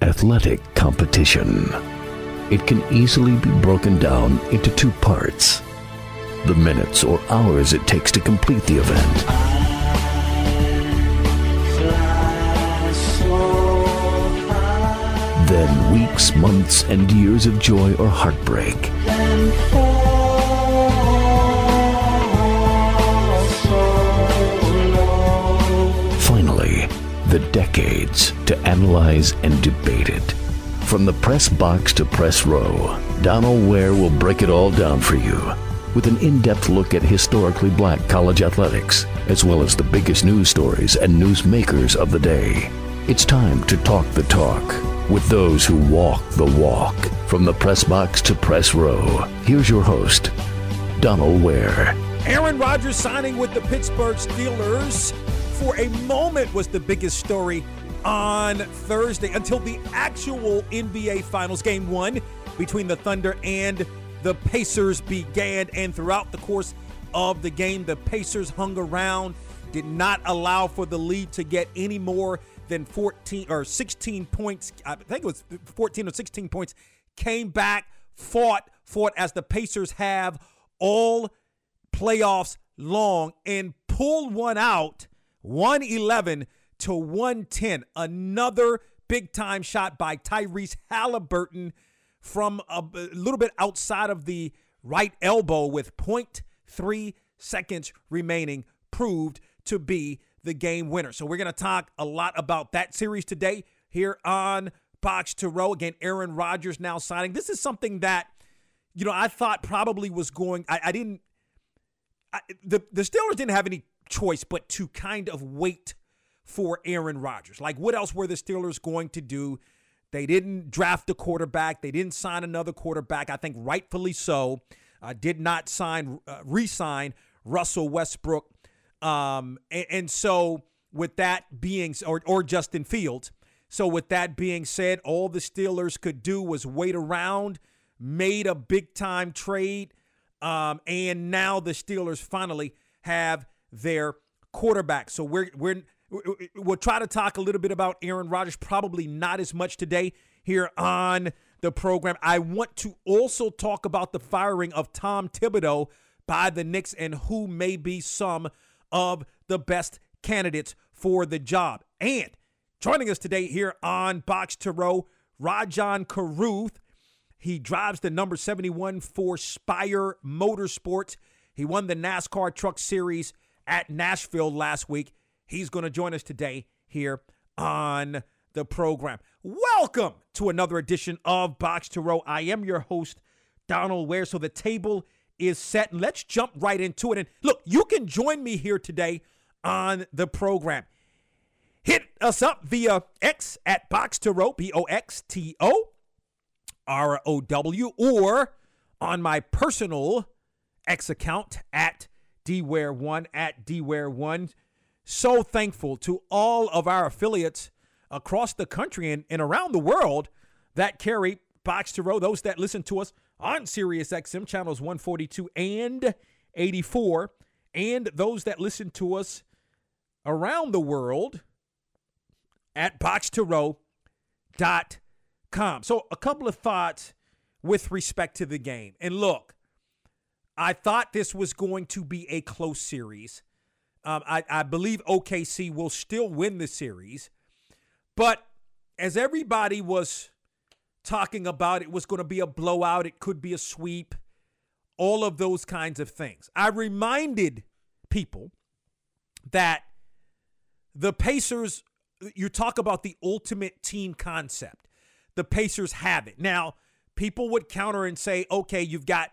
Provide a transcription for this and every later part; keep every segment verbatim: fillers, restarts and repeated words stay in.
athletic competition. It can easily be broken down into two parts: the minutes or hours it takes to complete the event, then weeks, months, and years of joy or heartbreak. Finally, the decades to analyze and debate it. From the press box to press row, Donald Ware will break it all down for you with an in-depth look at historically black college athletics, as well as the biggest news stories and newsmakers of the day. It's time to talk the talk with those who walk the walk. From the press box to press row, here's your host, Donald Ware. Aaron Rodgers signing with the Pittsburgh Steelers for a moment was the biggest story on Thursday until the actual N B A Finals game one between the Thunder and the Pacers began. And throughout the course of the game, the Pacers hung around, did not allow for the lead to get any more than fourteen or sixteen points. I think it was fourteen or sixteen points. Came back, fought, fought as the Pacers have all playoffs long, and pulled one out, one eleven to one ten. Another big-time shot by Tyrese Halliburton from a, a little bit outside of the right elbow with zero point three seconds remaining, proved to be the game winner. So we're going to talk a lot about that series today here on Box to Row. Again, Aaron Rodgers now signing. This is something that, you know, I thought probably was going, I, I didn't, I, the, the Steelers didn't have any choice but to kind of wait for Aaron Rodgers. Like, what else were the Steelers going to do? They didn't draft a quarterback. They didn't sign another quarterback. I think rightfully so. Uh, did not sign, uh, re-sign Russell Westbrook. Um, and, and so with that being, or, or Justin Fields. So with that being said, all the Steelers could do was wait around, made a big-time trade, um, and now the Steelers finally have their quarterback. So we're we're we'll try to talk a little bit about Aaron Rodgers, probably not as much today here on the program. I want to also talk about the firing of Tom Thibodeau by the Knicks and who may be some of the best candidates for the job. And joining us today here on Box to Row, Rajan Caruth. He drives the number seventy-one for Spire Motorsports. He won the NASCAR Truck Series at Nashville last week. He's going to join us today here on the program. Welcome to another edition of Box to Row. I am your host, Donald Ware. So the table is set, and let's jump right into it. And look, you can join me here today on the program. Hit us up via X at Box to Row, B O X T O R O W, or on my personal X account at D Ware one, at D Ware one. So thankful to all of our affiliates across the country and, and around the world that carry Box to Row, those that listen to us on Sirius X M channels one forty-two and eighty-four, and those that listen to us around the world at box to row dot com. So a couple of thoughts with respect to the game. And look, I thought this was going to be a close series. Um, I, I believe O K C will still win the series. But as everybody was talking about, it was going to be a blowout, it could be a sweep, all of those kinds of things. I reminded people that the Pacers, you talk about the ultimate team concept. The Pacers have it. Now, people would counter and say, okay, you've got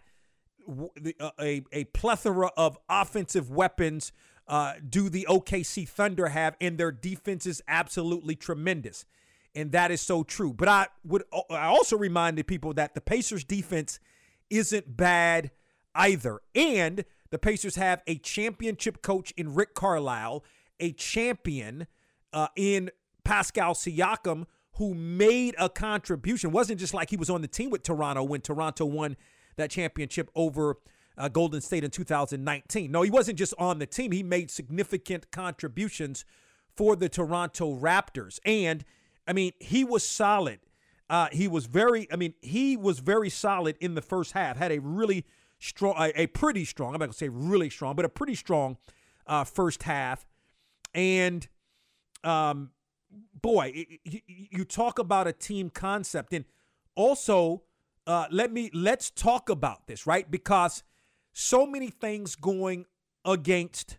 a, a plethora of offensive weapons. Uh, do the O K C Thunder have? And their defense is absolutely tremendous. And that is so true. But I would I also reminded people that the Pacers defense isn't bad either. And the Pacers have a championship coach in Rick Carlisle, a champion uh, in Pascal Siakam, who made a contribution. It wasn't just like he was on the team with Toronto when Toronto won that championship over uh, Golden State in two thousand nineteen. No, he wasn't just on the team. He made significant contributions for the Toronto Raptors. And I mean, he was solid. Uh, he was very, I mean, he was very solid in the first half, had a really strong, a, a pretty strong, I'm not going to say really strong, but a pretty strong uh, first half. And, um, boy, it, it, you talk about a team concept. And also, uh, let me, let's talk about this, right? Because so many things going against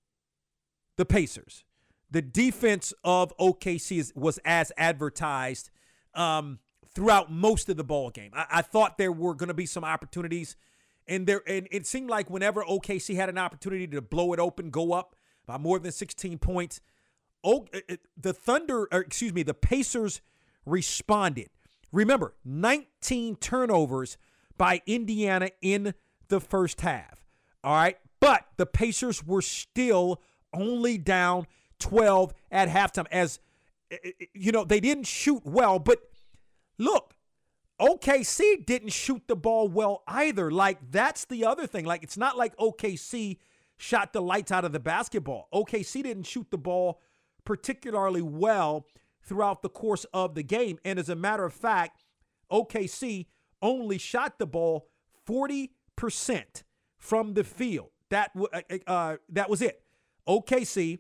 the Pacers. The defense of O K C is, was as advertised um, throughout most of the ball game. I, I thought there were going to be some opportunities, and there and it seemed like whenever O K C had an opportunity to blow it open, go up by more than sixteen points, o, the Thunder, or excuse me, the Pacers responded. Remember, nineteen turnovers by Indiana in the first half. All right, but the Pacers were still only down twelve at halftime. As you know, they didn't shoot well, but look, O K C didn't shoot the ball well either. Like, that's the other thing. Like, it's not like O K C shot the lights out of the basketball. O K C didn't shoot the ball particularly well throughout the course of the game. And as a matter of fact, O K C only shot the ball forty percent from the field. That, uh, that was it. O K C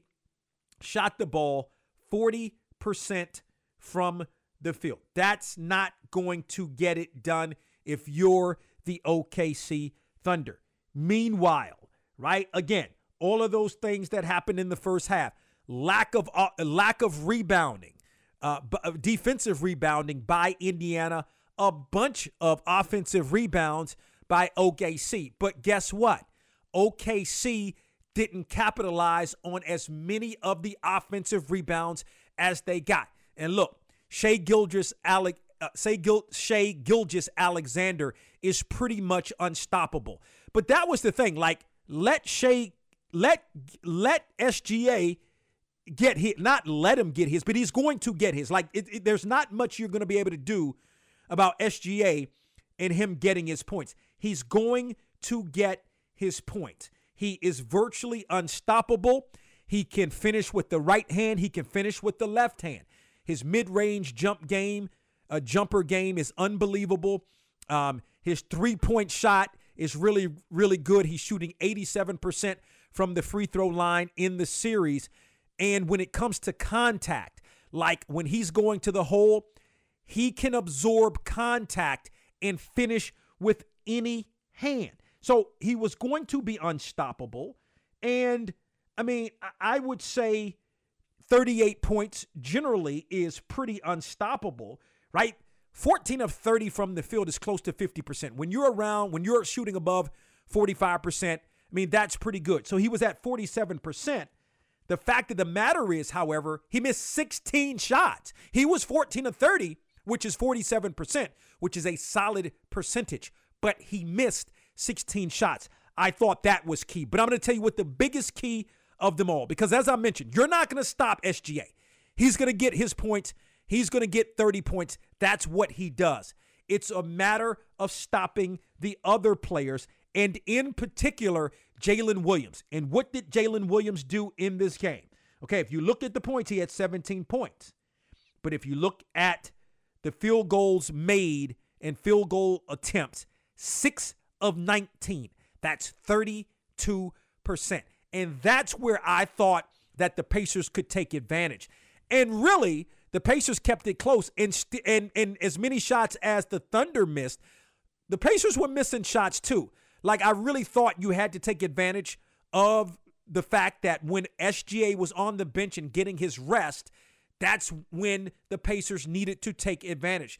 shot the ball forty percent from the field. That's not going to get it done if you're the O K C Thunder. Meanwhile, right, again, all of those things that happened in the first half, lack of uh, lack of rebounding, uh, b- defensive rebounding by Indiana, a bunch of offensive rebounds by O K C. But guess what? O K C didn't capitalize on as many of the offensive rebounds as they got. And look, Shai Gilgeous, Alec, uh, Shai, Gil, Shai Gilgeous Alexander is pretty much unstoppable. But that was the thing. Like, let Shai, let let S G A get his, not let him get his, but he's going to get his. Like, it, it, there's not much you're going to be able to do about S G A and him getting his points. He's going to get his points. He is virtually unstoppable. He can finish with the right hand. He can finish with the left hand. His mid-range jump game, a jumper game is unbelievable. Um, his three-point shot is really, really good. He's shooting eighty-seven percent from the free throw line in the series. And when it comes to contact, like when he's going to the hole, he can absorb contact and finish with any hand. So he was going to be unstoppable. And, I mean, I would say thirty-eight points generally is pretty unstoppable, right? fourteen of thirty from the field is close to fifty percent. When you're around, when you're shooting above forty-five percent, I mean, that's pretty good. So he was at forty-seven percent. The fact of the matter is, however, he missed sixteen shots. He was fourteen of thirty, which is forty-seven percent, which is a solid percentage. But he missed sixteen shots. I thought that was key. But I'm going to tell you what the biggest key of them all, because as I mentioned, you're not going to stop S G A. He's going to get his points. He's going to get thirty points. That's what he does. It's a matter of stopping the other players, and in particular, Jalen Williams. And what did Jalen Williams do in this game? Okay, if you look at the points, he had seventeen points. But if you look at the field goals made and field goal attempts, six of nineteen. That's thirty-two percent. And that's where I thought that the Pacers could take advantage. And really, the Pacers kept it close. And, st- and, and as many shots as the Thunder missed, the Pacers were missing shots too. Like, I really thought you had to take advantage of the fact that when S G A was on the bench and getting his rest, that's when the Pacers needed to take advantage.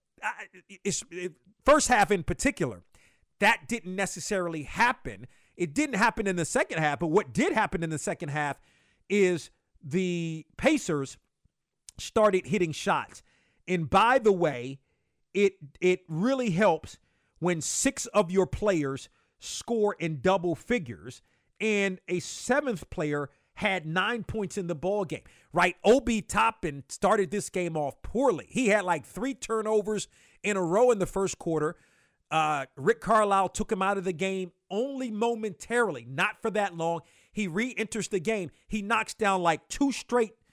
It's, it, first half in particular, that didn't necessarily happen. It didn't happen in the second half, but what did happen in the second half is the Pacers started hitting shots. And by the way, it it really helps when six of your players score in double figures and a seventh player had nine points in the ball game, right? Obi Toppin started this game off poorly. He had like three turnovers in a row in the first quarter. Uh, Rick Carlisle took him out of the game only momentarily, not for that long. He re-enters the game. He knocks down like two straight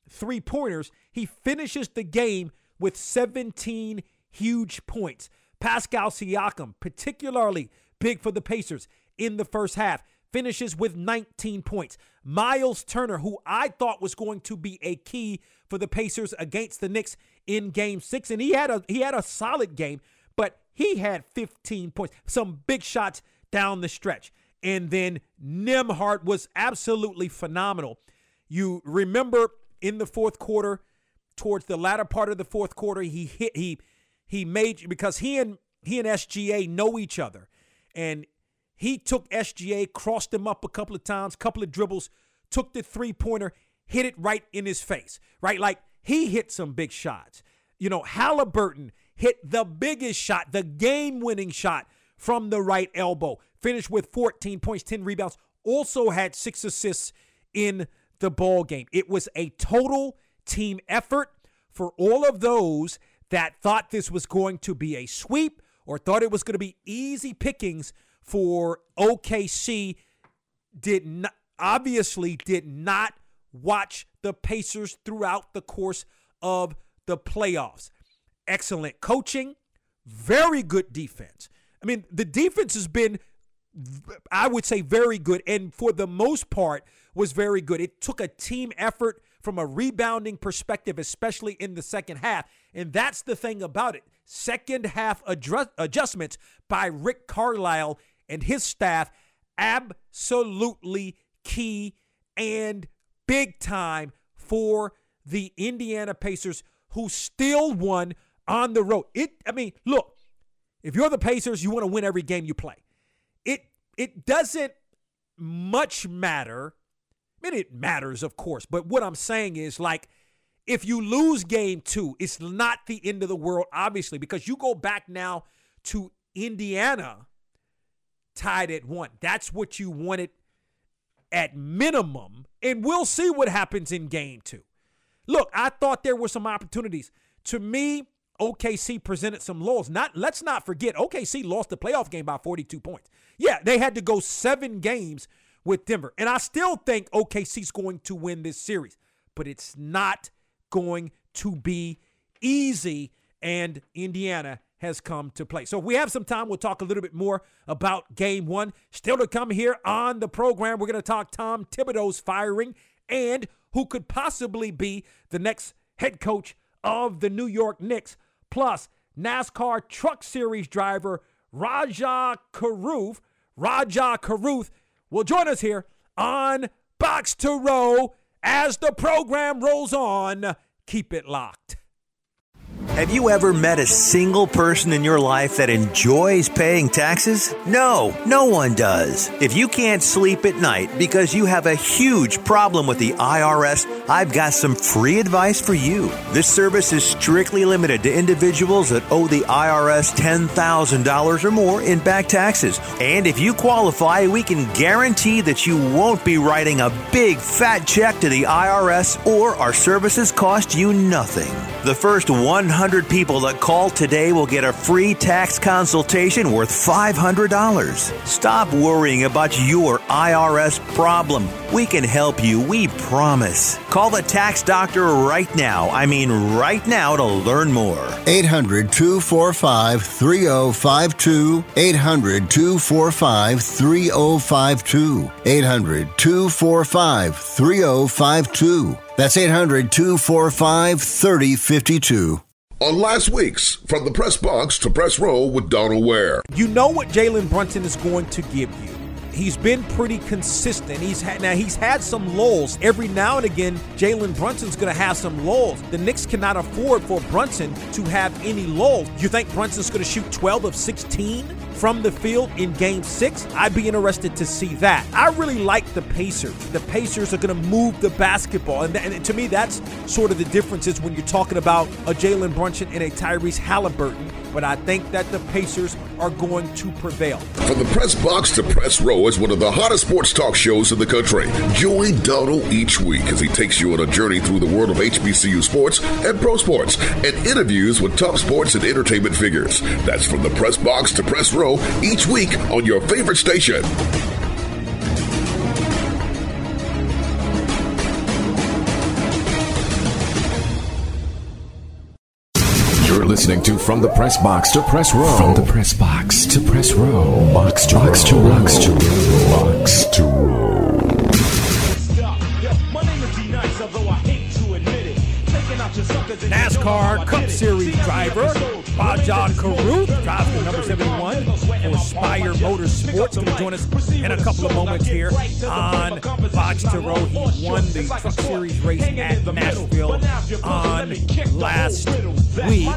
three-pointers, he finishes the game with seventeen huge points. Pascal Siakam, particularly big for the Pacers in the first half, finishes with nineteen points. Miles Turner, who I thought was going to be a key for the Pacers against the Knicks in game six, and he had a he had a solid game, but he had fifteen points, some big shots down the stretch. And then Nembhard was absolutely phenomenal. You remember in the fourth quarter, towards the latter part of the fourth quarter, he hit he he made because he and he and S G A know each other, and he took S G A, crossed him up a couple of times, couple of dribbles, took the three-pointer, hit it right in his face, right? Like, he hit some big shots. You know, Halliburton hit the biggest shot, the game-winning shot from the right elbow, finished with fourteen points, ten rebounds, also had six assists in the ball game. It was a total team effort for all of those that thought this was going to be a sweep or thought it was going to be easy pickings for O K C. Did not, obviously did not watch the Pacers throughout the course of the playoffs. Excellent coaching, very good defense. I mean, the defense has been, I would say, very good, and for the most part was very good. It took a team effort from a rebounding perspective, especially in the second half, and that's the thing about it. Second half adjust- adjustments by Rick Carlisle and his staff, absolutely key and big time for the Indiana Pacers, who still won on the road. It, I mean, look, if you're the Pacers, you want to win every game you play. It it doesn't much matter. I mean, it matters, of course, but what I'm saying is, like, if you lose game two, it's not the end of the world, obviously, because you go back now to Indiana tied at one. That's what you wanted at minimum, and we'll see what happens in game two. Look, I thought there were some opportunities. To me, O K C presented some lulls. Not, let's not forget, O K C lost the playoff game by forty-two points. Yeah, they had to go seven games with Denver, and I still think O K C's going to win this series, but it's not going to be easy, and Indiana has come to play. So if we have some time, we'll talk a little bit more about game one. Still to come here on the program, we're going to talk Tom Thibodeau's firing and who could possibly be the next head coach of the New York Knicks, plus NASCAR Truck Series driver Rajah Caruth. Rajah Caruth will join us here on Box to Row as the program rolls on. Keep it locked. Have you ever met a single person in your life that enjoys paying taxes? No, no one does. If you can't sleep at night because you have a huge problem with the I R S, I've got some free advice for you. This service is strictly limited to individuals that owe the I R S ten thousand dollars or more in back taxes. And if you qualify, we can guarantee that you won't be writing a big fat check to the I R S, or our services cost you nothing. The first one hundred people that call today will get a free tax consultation worth five hundred dollars. Stop worrying about your I R S problem. We can help you, we promise. Call the tax doctor right now. I mean right now to learn more. eight hundred, two four five, three oh five two. eight hundred, two four five, three oh five two. eight hundred, two four five, three oh five two. That's eight hundred, two four five, three oh five two. On last week's From the Press Box to Press Row with Donald Ware. You know what Jalen Brunson is going to give you. He's been pretty consistent. He's had now he's had some lulls. Every now and again, Jalen Brunson's going to have some lulls. The Knicks cannot afford for Brunson to have any lulls. You think Brunson's going to shoot twelve of sixteen from the field in game six? I'd be interested to see that. I really like the Pacers. The Pacers are going to move the basketball. And, th- and to me, that's sort of the difference is when you're talking about a Jalen Brunson and a Tyrese Halliburton. But I think that the Pacers are going to prevail. From the Press Box to Press Row is one of the hottest sports talk shows in the country. Join Donald each week as he takes you on a journey through the world of H B C U sports and pro sports and interviews with top sports and entertainment figures. That's From the Press Box to Press Row each week on your favorite station. You're listening to From the Press Box to Press Row. From the Press Box to Press Row. Box to Box to Box to Row. Box to Row. NASCAR Cup Series driver Rajah Caruth drives the number seventy-one for Spire Motorsports. Going to join us in a couple of moments here on Box to Row. He won the Truck Series race at Nashville on last week.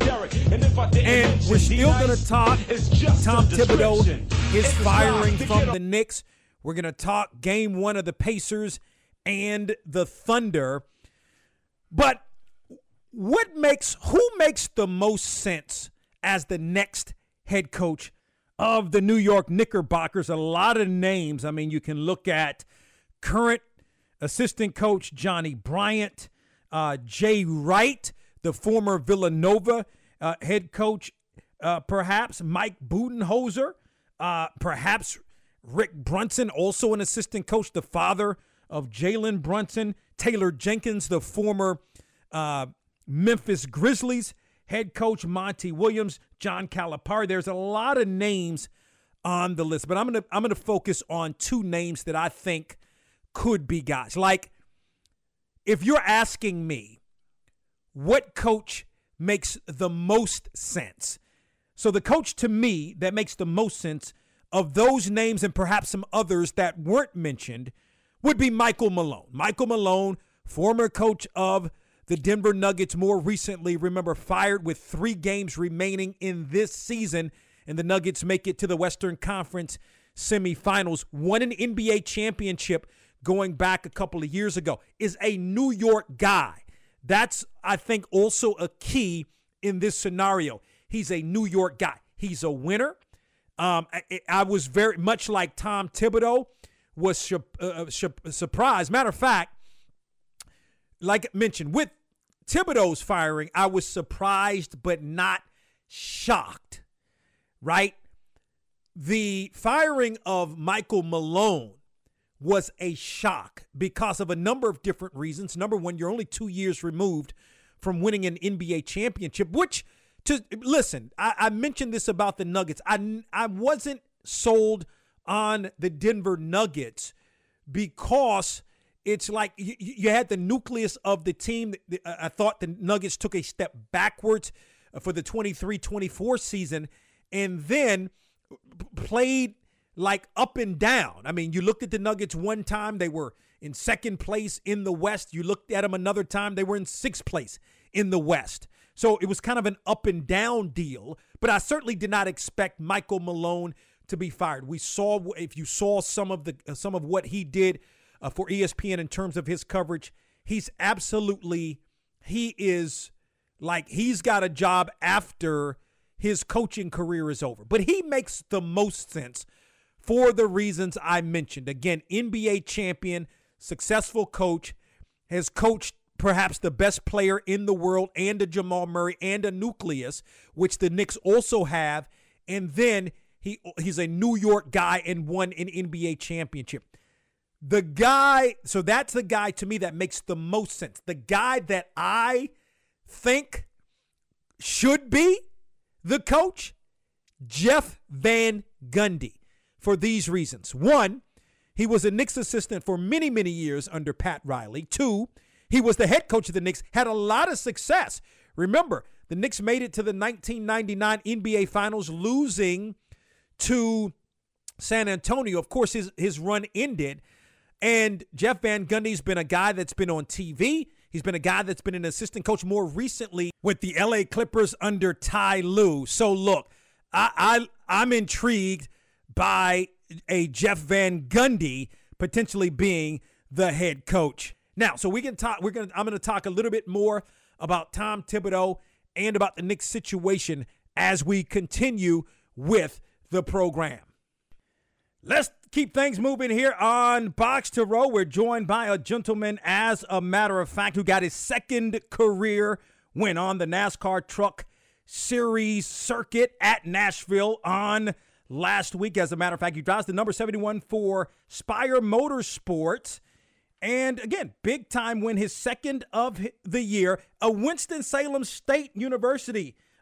And we're still going to talk Tom Thibodeau, his firing from the Knicks. We're going to talk game one of the Pacers and the Thunder. But what makes, who makes the most sense as the next head coach of the New York Knickerbockers? A lot of names. I mean, you can look at current assistant coach Johnny Bryant, uh, Jay Wright, the former Villanova uh, head coach, uh, perhaps Mike Budenholzer, uh, perhaps Rick Brunson, also an assistant coach, the father of Jalen Brunson, Taylor Jenkins, the former uh, Memphis Grizzlies head coach, Monty Williams, John Calipari. There's a lot of names on the list, but I'm gonna I'm gonna focus on two names that I think could be guys. Like, if you're asking me what coach makes the most sense, so the coach to me that makes the most sense of those names and perhaps some others that weren't mentioned would be Michael Malone. Michael Malone, former coach of the Denver Nuggets, more recently, remember, fired with three games remaining in this season, and the Nuggets make it to the Western Conference semifinals, won an N B A championship going back a couple of years ago, is a New York guy. That's, I think, also a key in this scenario. He's a New York guy. He's a winner. Um, I, I was very much like Tom Thibodeau was su- uh, su- surprised. Matter of fact, like I mentioned, with Thibodeau's firing, I was surprised but not shocked, right? The firing of Michael Malone was a shock because of a number of different reasons. Number one, you're only two years removed from winning an N B A championship, which, to listen, I, I mentioned this about the Nuggets. I, I wasn't sold on the Denver Nuggets because it's like you, you had the nucleus of the team. I thought the Nuggets took a step backwards for the twenty-three twenty-four season and then played like up and down. I mean, you looked at the Nuggets one time, they were in second place in the West. You looked at them another time, they were in sixth place in the West. So it was kind of an up and down deal, but I certainly did not expect Michael Malone to be fired. We saw, if you saw some of the some of what he did uh, for E S P N in terms of his coverage, he's absolutely, he is like, he's got a job after his coaching career is over. But he makes the most sense for the reasons I mentioned. Again, N B A champion, successful coach, has coached perhaps the best player in the world and a Jamal Murray and a nucleus, which the Knicks also have. And then he he's a New York guy and won an N B A championship. The guy, so that's the guy to me that makes the most sense. The guy that I think should be the coach, Jeff Van Gundy, for these reasons. One, he was a Knicks assistant for many, many years under Pat Riley. Two, he was the head coach of the Knicks, had a lot of success. Remember, the Knicks made it to the nineteen ninety-nine N B A Finals, losing to San Antonio. Of course, his, his run ended. And Jeff Van Gundy's been a guy that's been on T V. He's been a guy that's been an assistant coach more recently with the L A Clippers under Ty Lue. So, look, I, I, I'm intrigued by a Jeff Van Gundy potentially being the head coach. Now, so we can talk. We're gonna. I'm gonna talk a little bit more about Tom Thibodeau and about the Knicks situation as we continue with the program. Let's keep things moving here on Box to Row. We're joined by a gentleman, as a matter of fact, who got his second career win on the NASCAR Truck Series circuit at Nashville on last week. As a matter of fact, he drives the number seventy-one for Spire Motorsports. And again, big time win, his second of the year, a Winston-Salem State University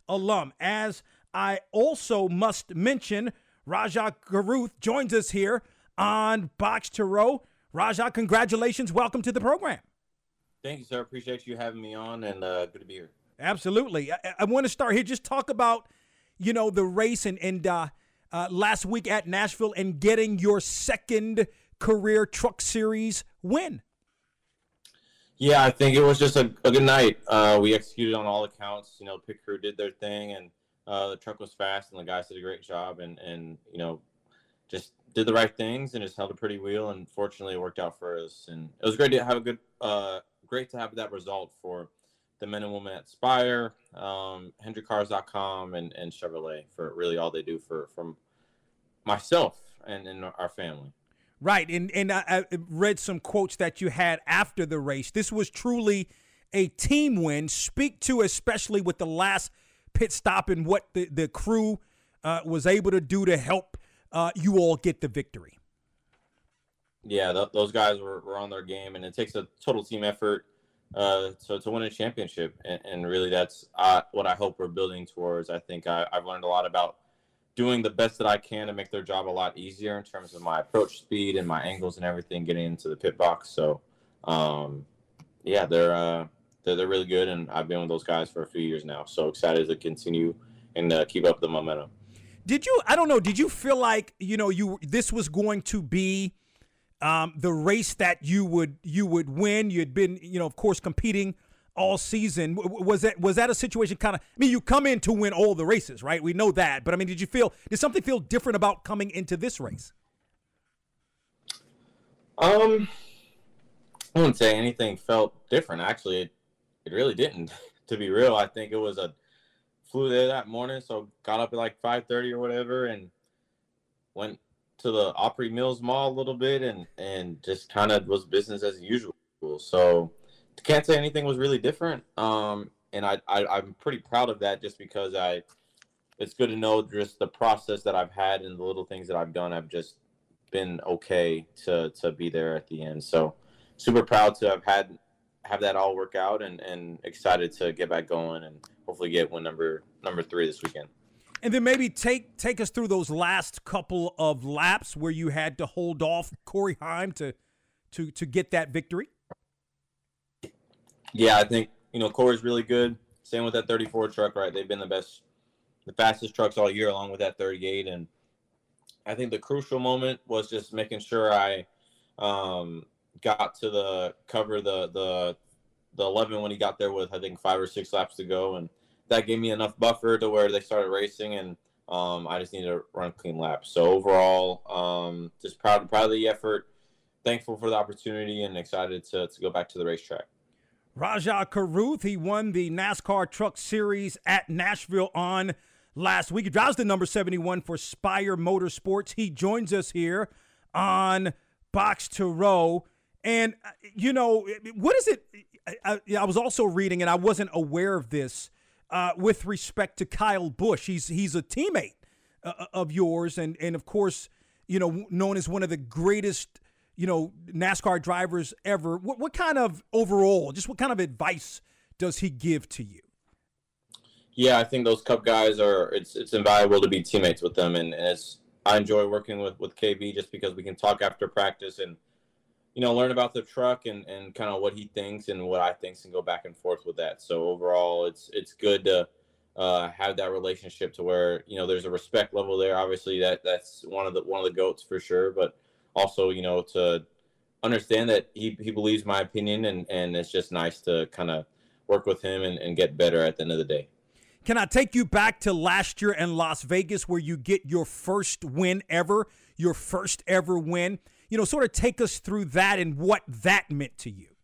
alum. As I also must mention, Rajah Caruth joins us here on Box to Row. Rajah, congratulations. Welcome to the program. Thank you, sir. Appreciate you having me on, and uh, good to be here. Absolutely. I, I want to start here. Just talk about, you know, the race and, and uh, uh, last week at Nashville and getting your second career Truck Series win. Yeah, I think it was just a, a good night. Uh, we executed on all accounts. You know, pit crew did their thing, and uh, the truck was fast, and the guys did a great job, and, and you know, just did the right things and just held a pretty wheel, and fortunately it worked out for us. And it was great to have a good, uh, great to have that result for the men and women at Spire, um, Hendrick Cars dot com, and, and Chevrolet for really all they do for from myself and, and our family. Right, and and I, I read some quotes that you had after the race. This was truly a team win. Speak to, especially with the last pit stop, and what the, the crew uh, was able to do to help uh, you all get the victory. Yeah, th- those guys were, were on their game, and it takes a total team effort uh, so to win a championship. And, and really that's uh, what I hope we're building towards. I think I, I've learned a lot about doing the best that I can to make their job a lot easier in terms of my approach speed and my angles and everything getting into the pit box. So, um, yeah, they're, uh, they're they're really good, and I've been with those guys for a few years now. So excited to continue and uh, keep up the momentum. Did you? I don't know. Did you feel like you know you this was going to be um, the race that you would you would win? You had been you know of course competing all season. Was that was that a situation kind of, I mean, you come in to win all the races, right? We know that. But, I mean, did you feel, did something feel different about coming into this race? Um, I wouldn't say anything felt different. Actually, it, it really didn't, to be real. I think it was a, flew there that morning, so got up at like five thirty or whatever and went to the Opry Mills Mall a little bit and, and just kind of was business as usual. So, can't say anything was really different, um, and I, I, I'm pretty proud of that just because I, it's good to know just the process that I've had and the little things that I've done. I've just been okay to to be there at the end. So super proud to have had have that all work out and, and excited to get back going and hopefully get win number number three this weekend. And then maybe take take us through those last couple of laps where you had to hold off Corey Heim to to to get that victory. Yeah, I think, you know, Corey's really good. Same with that thirty-four truck, right? They've been the best, the fastest trucks all year, along with that thirty-eight. And I think the crucial moment was just making sure I um, got to the cover the the the eleven when he got there with, I think, five or six laps to go. And that gave me enough buffer to where they started racing, and um, I just needed to run clean laps. So overall, um, just proud, proud of the effort, thankful for the opportunity, and excited to, to go back to the racetrack. Rajah Caruth, he won the NASCAR Truck Series at Nashville on last week. He drives the number seventy-one for Spire Motorsports. He joins us here on Box to Row. And, you know, what is it? I, I was also reading, and I wasn't aware of this, uh, with respect to Kyle Busch. He's he's a teammate uh, of yours, and, and, of course, you know, known as one of the greatest you know, NASCAR drivers ever. What, what kind of overall, just what kind of advice does he give to you? Yeah, I think those Cup guys are, it's it's invaluable to be teammates with them. And, and it's, I enjoy working with, with K B just because we can talk after practice and, you know, learn about the truck and, and kind of what he thinks and what I think and go back and forth with that. So overall, it's, it's good to uh, have that relationship to where, you know, there's a respect level there. Obviously that that's one of the, one of the GOATs for sure, but also, you know, to understand that he, he believes my opinion, and, and it's just nice to kind of work with him and, and get better at the end of the day. Can I take you back to last year in Las Vegas where you get your first win ever, your first ever win? You know, sort of take us through that and what that meant to you.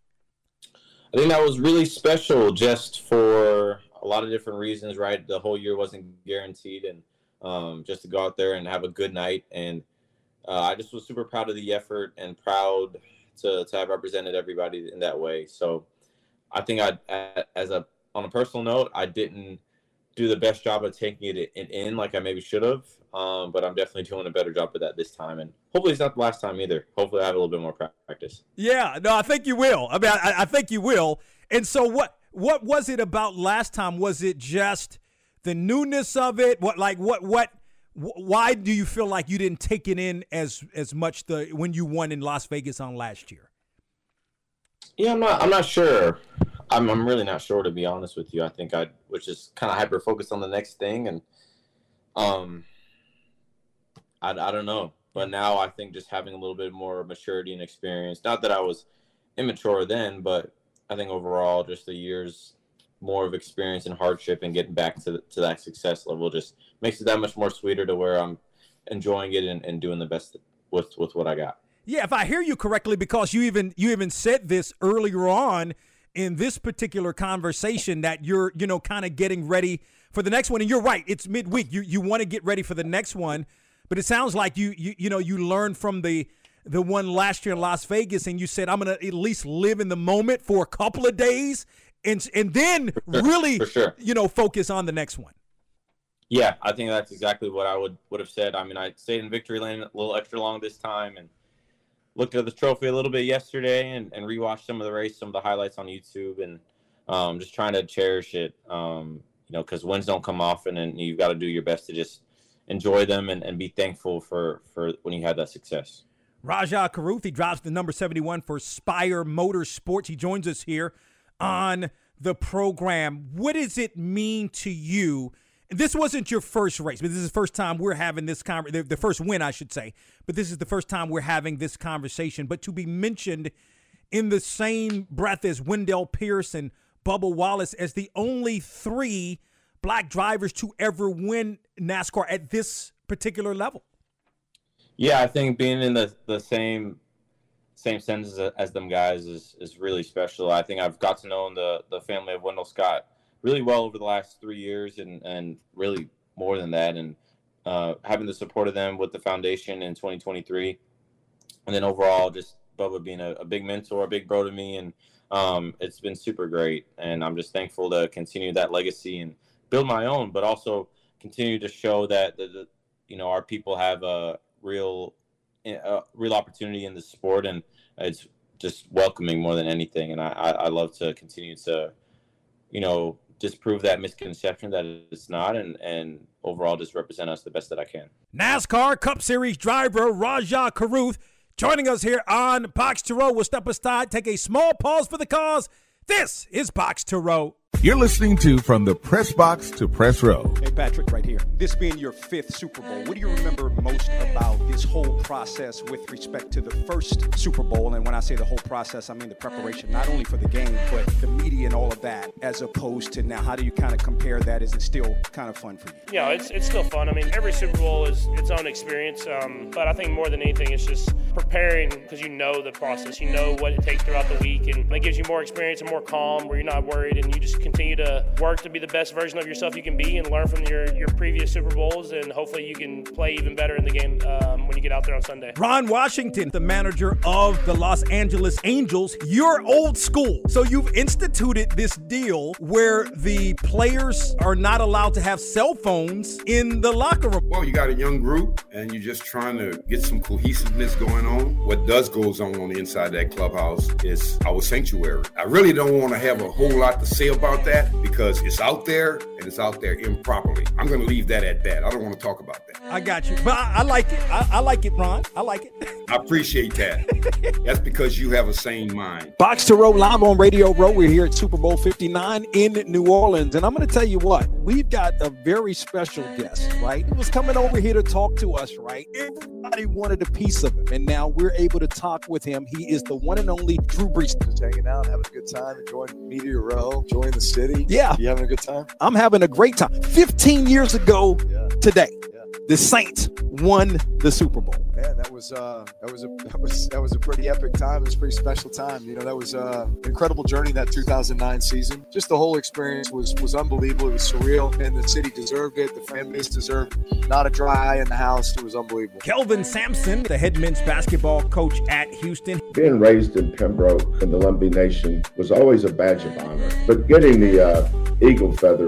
I think that was really special just for a lot of different reasons, right? The whole year wasn't guaranteed, and um, just to go out there and have a good night. And Uh, I just was super proud of the effort and proud to, to have represented everybody in that way. So I think I, as a, on a personal note, I didn't do the best job of taking it in, in like I maybe should have. Um, but I'm definitely doing a better job of that this time. And hopefully it's not the last time either. Hopefully I have a little bit more practice. Yeah, no, I think you will. I mean, I, I think you will. And so what, what was it about last time? Was it just the newness of it? What like what what why do you feel like you didn't take it in as as much the when you won in Las Vegas on last year? Yeah, I'm not I'm not sure. I'm I'm really not sure, to be honest with you. I think I was just kind of hyper focused on the next thing, and um I, I don't know. But now I think just having a little bit more maturity and experience, not that I was immature then, but I think overall just the years more of experience and hardship and getting back to to that success level just makes it that much more sweeter to where I'm enjoying it and, and doing the best with, with what I got. Yeah, if I hear you correctly, because you even you even said this earlier on in this particular conversation that you're, you know, kind of getting ready for the next one. And you're right, it's midweek. You you want to get ready for the next one. But it sounds like you, you you know, you learned from the the one last year in Las Vegas, and you said, I'm going to at least live in the moment for a couple of days and and then sure, really, sure. you know, focus on the next one. Yeah, I think that's exactly what I would, would have said. I mean, I stayed in victory lane a little extra long this time and looked at the trophy a little bit yesterday and, and rewatched some of the race, some of the highlights on YouTube, and um, just trying to cherish it, um, you know, because wins don't come often, and you've got to do your best to just enjoy them and, and be thankful for, for when you have that success. Rajah Caruth, he drives the number seventy-one for Spire Motorsports. He joins us here on the program. What does it mean to you? This wasn't your first race, but this is the first time we're having this conversation, the first win, I should say. But this is the first time we're having this conversation. But to be mentioned in the same breath as Wendell Pierce and Bubba Wallace as the only three black drivers to ever win NASCAR at this particular level. Yeah, I think being in the, the same same sentence as, as them guys is, is really special. I think I've got to know the, the family of Wendell Scott really well over the last three years and, and really more than that. And uh, having the support of them with the foundation in twenty twenty-three. And then overall, just Bubba being a, a big mentor, a big bro to me. And um, it's been super great. And I'm just thankful to continue that legacy and build my own, but also continue to show that the, the you know our people have a real a real opportunity in the sport, and it's just welcoming more than anything. And I, I, I love to continue to you know disprove that misconception that it's not, and and overall just represent us the best that I can. NASCAR Cup Series driver Rajah Caruth joining us here on Box to Row. We'll step aside, take a small pause for the cause. This is Box to Row. You're listening to From the Press Box to Press Row. Hey, Patrick, right here. This being your fifth Super Bowl, what do you remember most about this whole process with respect to the first Super Bowl? And when I say the whole process, I mean the preparation, not only for the game, but the media and all of that, as opposed to now. How do you kind of compare that? Is it still kind of fun for you? Yeah, it's it's still fun. I mean, every Super Bowl is its own experience, um, but I think more than anything, it's just preparing because you know the process. You know what it takes throughout the week, and it gives you more experience and more calm where you're not worried, and you just continue to work to be the best version of yourself you can be and learn from your, your previous Super Bowls, and hopefully you can play even better in the game um, when you get out there on Sunday. Ron Washington, the manager of the Los Angeles Angels, you're old school. So you've instituted this deal where the players are not allowed to have cell phones in the locker room. Well, you got a young group, and you're just trying to get some cohesiveness going on. What does goes on on the inside of that clubhouse is our sanctuary. I really don't want to have a whole lot to say about that, because it's out there and it's out there improperly. I'm going to leave that at that. I don't want to talk about that. I got you. But I, I like it. I, I like it, Ron. I like it. I appreciate that. That's because you have a sane mind. Box to Row live on Radio Row. We're here at Super Bowl fifty-nine in New Orleans. And I'm going to tell you what, we've got a very special guest, right? He was coming over here to talk to us, right? Everybody wanted a piece of him. And now we're able to talk with him. He is the one and only Drew Brees. Just hanging out, having a good time, enjoying Media Row, enjoying the city. Yeah. You having a good time? I'm having a great time. fifteen years ago yeah. today, yeah. the Saints won the Super Bowl. Man, that was uh, that was a that was that was a pretty epic time. It was a pretty special time. You know, that was uh, an incredible journey that two thousand nine season. Just the whole experience was was unbelievable. It was surreal, and the city deserved it. The fan base deserved it. Not a dry eye in the house. It was unbelievable. Kelvin Sampson, the head men's basketball coach at Houston. Being raised in Pembroke in the Lumbee Nation was always a badge of honor, but getting the uh, eagle feather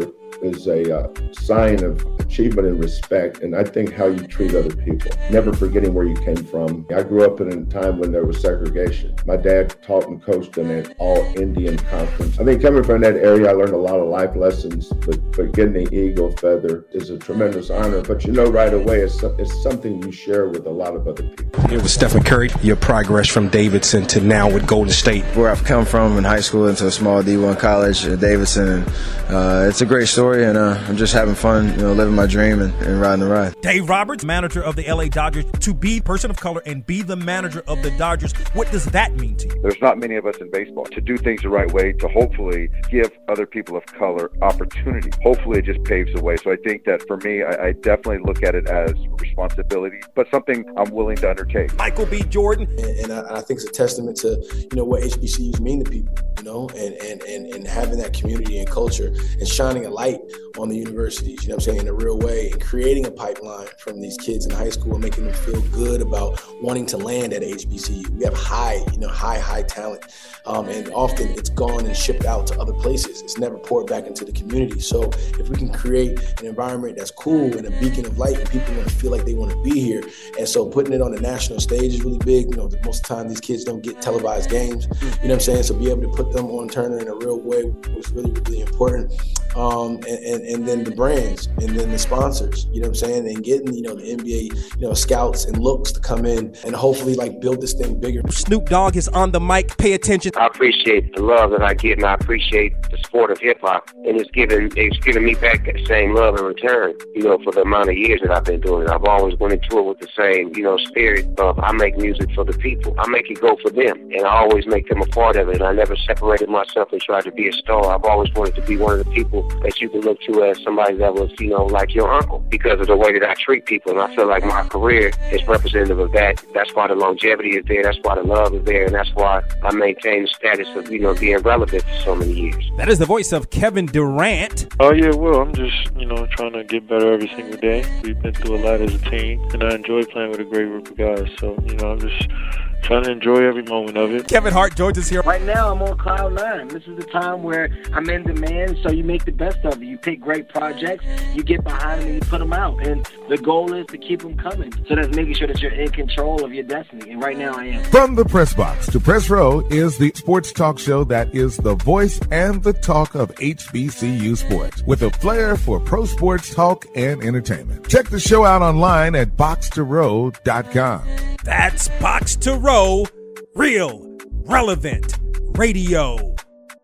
is a uh, sign of achievement and respect, and I think how you treat other people, never forgetting where you came from. I grew up in a time when there was segregation. My dad taught and coached in an all-Indian conference. I think coming from that area, I learned a lot of life lessons, but, but getting the Eagle feather is a tremendous honor. But you know right away, it's, it's something you share with a lot of other people. Here with Stephen Curry, your progress from Davidson to now with Golden State. Where I've come from in high school into a small D one college at Davidson, and uh, it's a great story, and uh, I'm just having fun, you know, living my dream and, and riding the ride. Dave Roberts, manager of the L A Dodgers, to be a person of color and be the manager of the Dodgers, what does that mean to you? There's not many of us in baseball. To do things the right way, to hopefully give other people of color opportunity. Hopefully it just paves the way. So I think that for me, I, I definitely look at it as responsibility, but something I'm willing to undertake. Michael B. Jordan. And, and I, I think it's a testament to, you know, what H B C Us mean to people, you know, and, and, and, and having that community and culture and shining a light on the universities, you know what I'm saying, in a real way, and creating a pipeline from these kids in high school and making them feel good about wanting to land at H B C U. We have high, you know, high, high talent. Um, and often it's gone and shipped out to other places. It's never poured back into the community. So if we can create an environment that's cool and a beacon of light and people want to feel like they want to be here. And so putting it on the national stage is really big. You know, most of the time these kids don't get televised games. You know what I'm saying? So be able to put them on Turner in a real way was really, really important. Um, and, and, and then the brands and then the sponsors, you know what I'm saying? And getting, you know, the N B A, you know, scouts and looks to come in and hopefully like build this thing bigger. Snoop Dogg is on the mic. Pay attention. I appreciate the love that I get, and I appreciate the sport of hip hop. And it's giving, it's giving me back that same love in return, you know, for the amount of years that I've been doing it. I've always went into it with the same, you know, spirit of I make music for the people. I make it go for them. And I always make them a part of it. And I never separated myself and tried to be a star. I've always wanted to be one of the people that you can look to as somebody that was, you know, like your uncle because of the way that I treat people. And I feel like my career is representative of that. That's why the longevity is there. That's why the love is there. And that's why I maintain the status of, you know, being relevant for so many years. That is the voice of Kevin Durant. Oh, yeah, well, I'm just, you know, trying to get better every single day. We've been through a lot as a team, and I enjoy playing with a great group of guys. So, you know, I'm just trying to enjoy every moment of it. Kevin Hart George is here. Right now, I'm on cloud nine. This is the time where I'm in demand, so you make the best of it. You pick great projects, you get behind them, and you put them out. And the goal is to keep them coming. So that's making sure that you're in control of your destiny. And right now, I am. From the Press Box to Press Row is the sports talk show that is the voice and the talk of H B C U sports, with a flair for pro sports talk and entertainment. Check the show out online at box to row dot com. That's Box to Row, real, relevant radio.